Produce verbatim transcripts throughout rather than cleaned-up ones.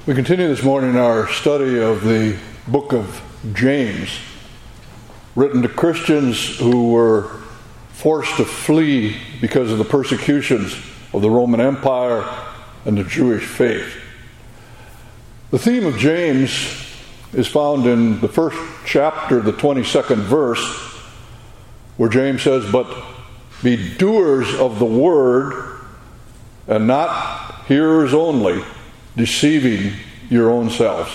We continue this morning our study of the book of James, written to Christians who were forced to flee because of the persecutions of the Roman Empire and the Jewish faith. The theme of James is found in the first chapter, the twenty-second verse, where James says, "But be doers of the word and not hearers only, deceiving your own selves."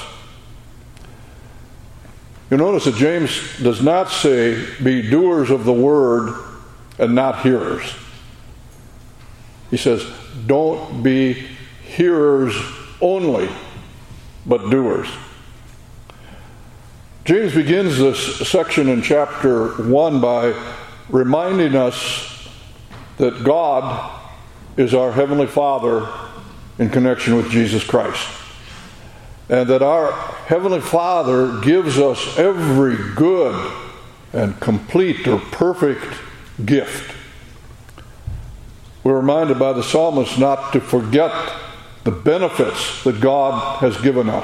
You notice that James does not say, "Be doers of the word and not hearers." He says, "Don't be hearers only, but doers." James begins this section in chapter one by reminding us that God is our Heavenly Father in connection with Jesus Christ, and that our Heavenly Father gives us every good and complete or perfect gift. We're reminded by the psalmist not to forget the benefits that God has given us.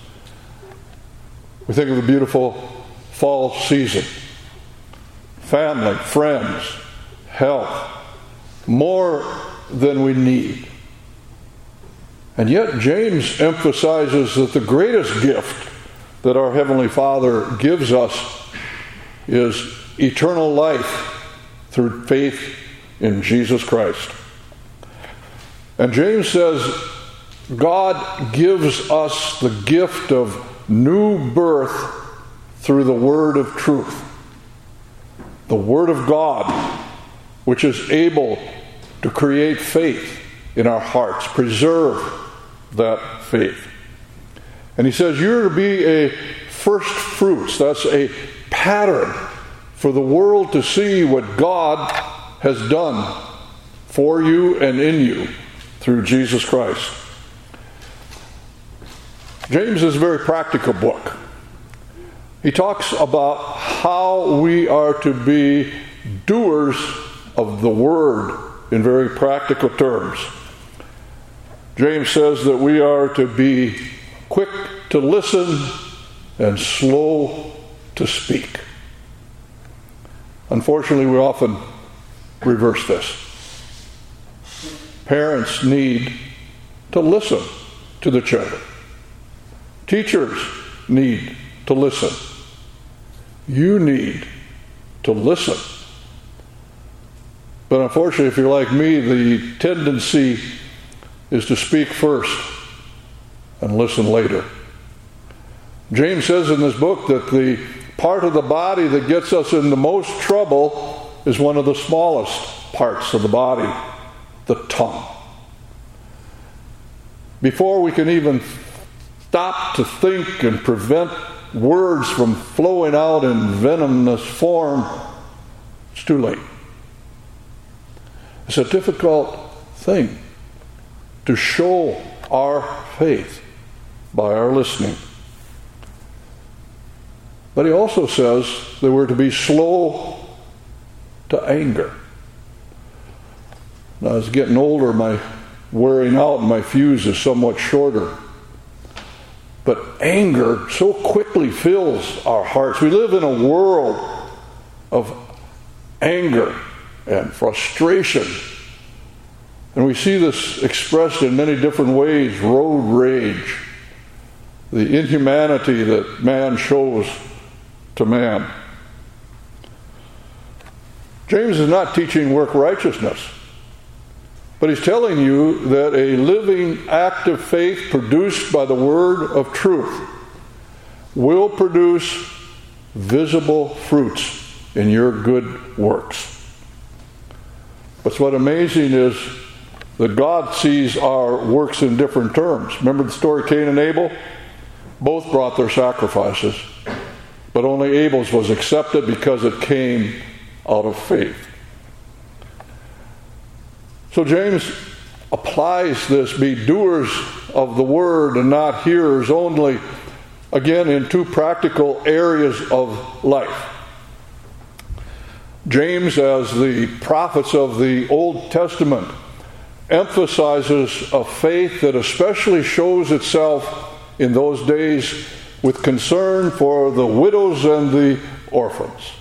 We think of the beautiful fall season, family, friends, health, more than we need. And yet James emphasizes that the greatest gift that our Heavenly Father gives us is eternal life through faith in Jesus Christ. And James says God gives us the gift of new birth through the word of truth, the Word of God, which is able to create faith in our hearts, preserve that faith. And he says you're to be a first fruits. That's a pattern for the world to see what God has done for you and in you through Jesus Christ. James is a very practical book. He talks about how we are to be doers of the Word in very practical terms. James says that we are to be quick to listen and slow to speak. Unfortunately, we often reverse this. Parents need to listen to the children. Teachers need to listen. You need to listen. But unfortunately, if you're like me, the tendency is to speak first and listen later. James says in this book that the part of the body that gets us in the most trouble is one of the smallest parts of the body, the tongue. Before we can even stop to think and prevent words from flowing out in venomous form, it's too late. It's a difficult thing to show our faith by our listening. But he also says that we're to be slow to anger. Now, as getting older, my wearing out and my fuse is somewhat shorter. But anger so quickly fills our hearts. We live in a world of anger and frustration. And we see this expressed in many different ways. Road rage, the inhumanity that man shows to man. James is not teaching work righteousness, but he's telling you that a living, active faith produced by the word of truth will produce visible fruits in your good works. But what's amazing is that God sees our works in different terms. Remember the story of Cain and Abel? Both brought their sacrifices, but only Abel's was accepted because it came out of faith. So James applies this, be doers of the word and not hearers only, again in two practical areas of life. James, as the prophets of the Old Testament, emphasizes a faith that especially shows itself in those days with concern for the widows and the orphans.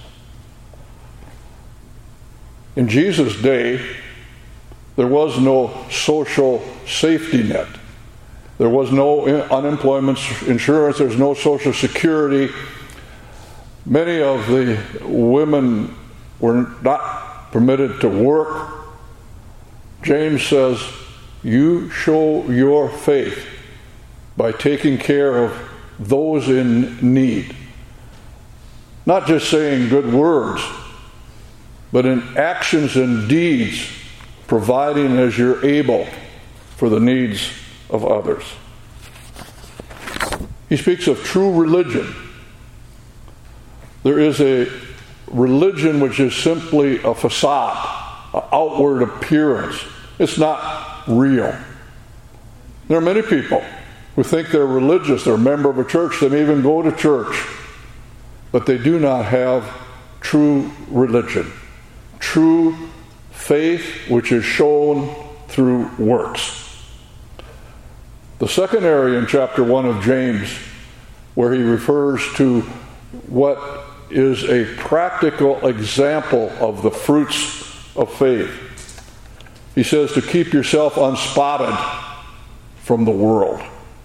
In Jesus' day, there was no social safety net. There was no unemployment insurance. There's no social security. Many of the women were not permitted to work. James says, you show your faith by taking care of those in need. Not just saying good words, but in actions and deeds, providing as you're able for the needs of others. He speaks of true religion. There is a religion which is simply a facade, an outward appearance. It's not real. There are many people who think they're religious, they're a member of a church, they may even go to church, but they do not have true religion, true faith which is shown through works. The second area in chapter one of James, where he refers to what is a practical example of the fruits of faith. He says to keep yourself unspotted from the world.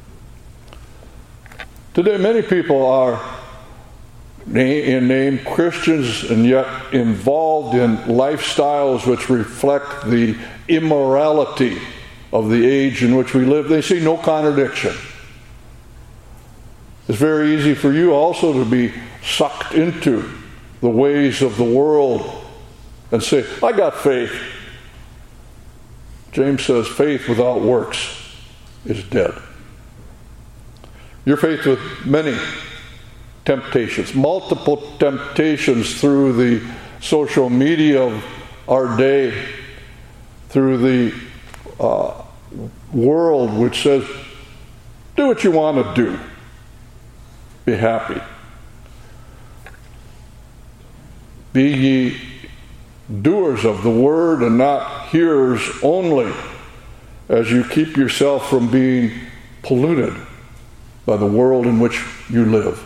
Today many people are in name Christians and yet involved in lifestyles which reflect the immorality of the age in which we live. They see no contradiction. It's very easy for you also to be sucked into the ways of the world and say, I got faith. James says faith without works is dead. You're faced with many temptations, multiple temptations through the social media of our day, through the uh, world which says, do what you want to do. Be happy. Be ye doers of the word and not hearers only, as you keep yourself from being polluted by the world in which you live.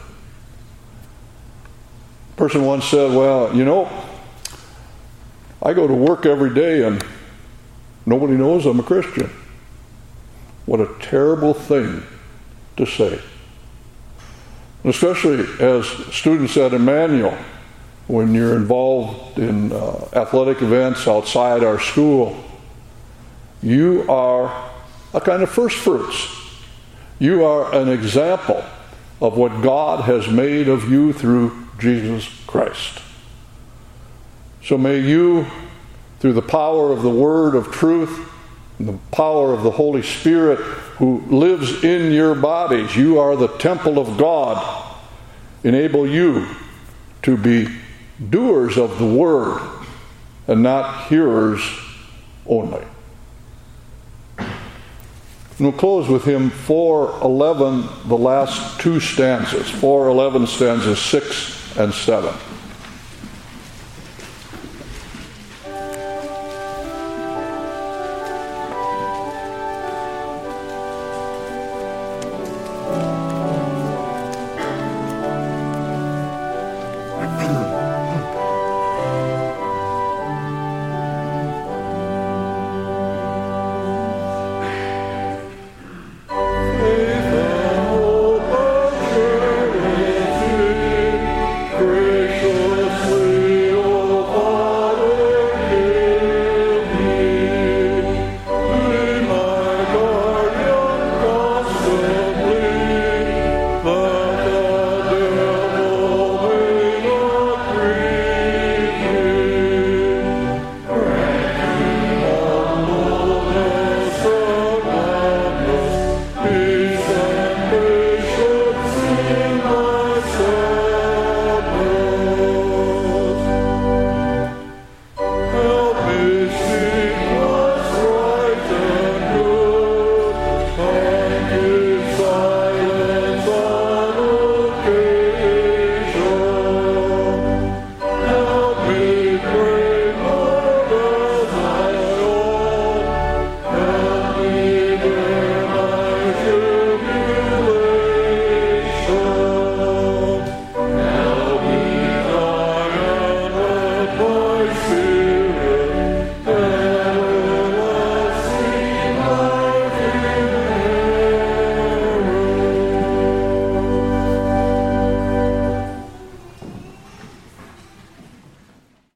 A person once said, well, you know, I go to work every day and nobody knows I'm a Christian. What a terrible thing to say. And especially as students at Emmanuel, when you're involved in uh, athletic events outside our school, you are a kind of first fruits. You are an example of what God has made of you through Jesus Christ. So may you, through the power of the word of truth and the power of the Holy Spirit who lives in your bodies, you are the temple of God, enable you to be doers of the word and not hearers only. And we'll close with hymn four eleven, the last two stanzas, four eleven stanzas six and seven.